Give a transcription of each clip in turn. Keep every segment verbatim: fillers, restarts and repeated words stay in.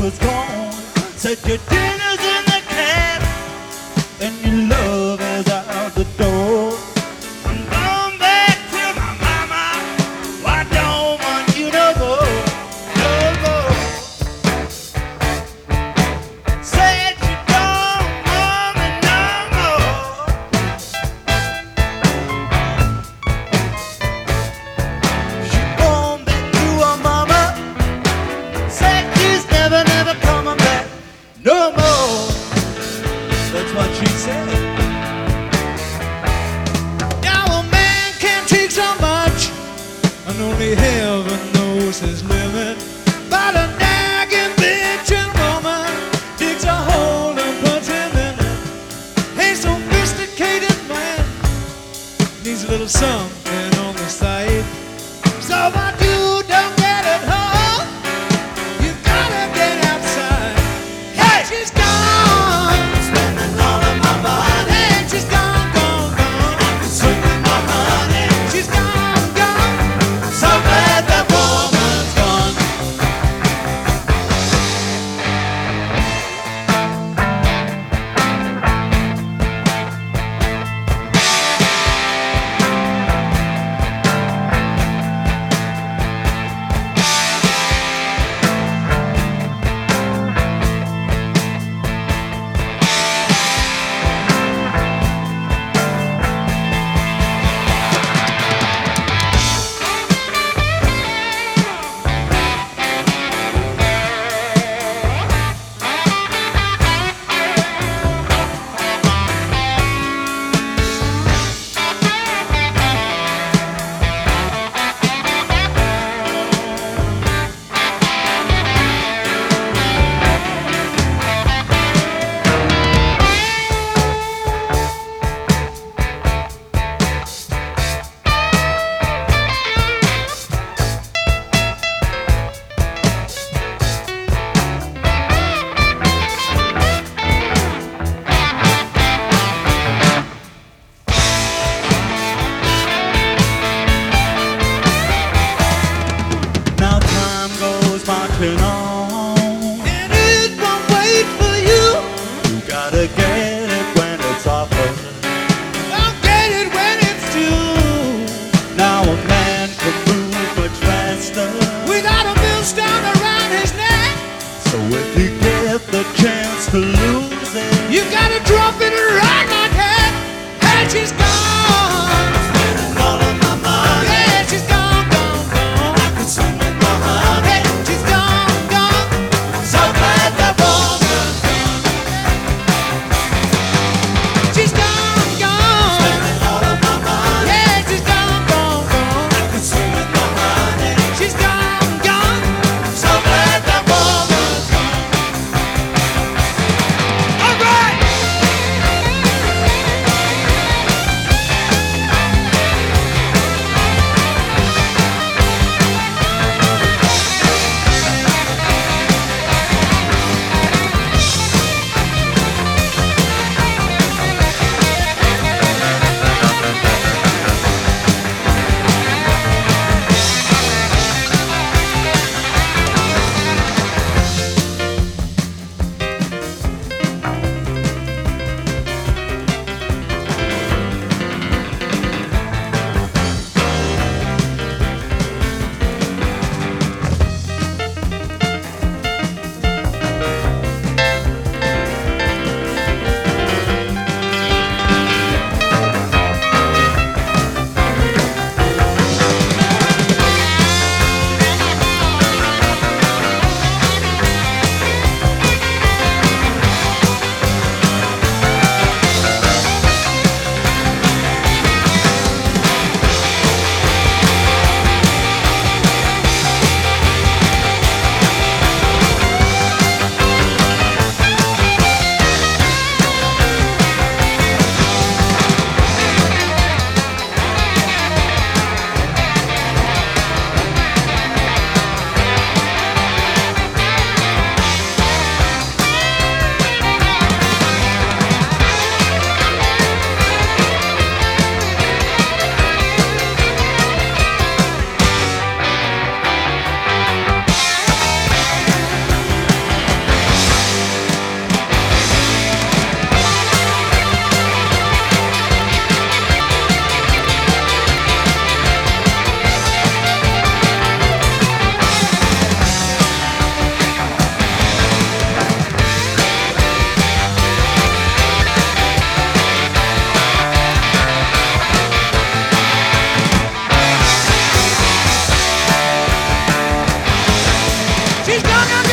was gone. Said your dinner's in the cab and your love is out the door. I'm going back to my mama. I don't want you no more, no more. Said you don't want me no more. She gone back to her mama. Said she's never, never coming back no more. That's what she said. Now a man can't take so much, and only heaven knows his limit. But a nagging bitchin' woman digs a hole and puts him in it. A sophisticated man needs a little something on the side. So what you don't get at home, you gotta get outside. Hey, she's gone, spending all of my money. She's gone, gone, gone, consuming my money. She's gone, gone, so glad that woman's gone.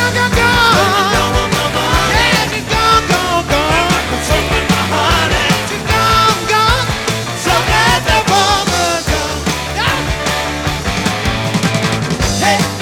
gone, gone, gone. Yeah, she's gone, gone, gone. So in my heart, and she's gone, gone. So let the woman go. Yeah. Hey.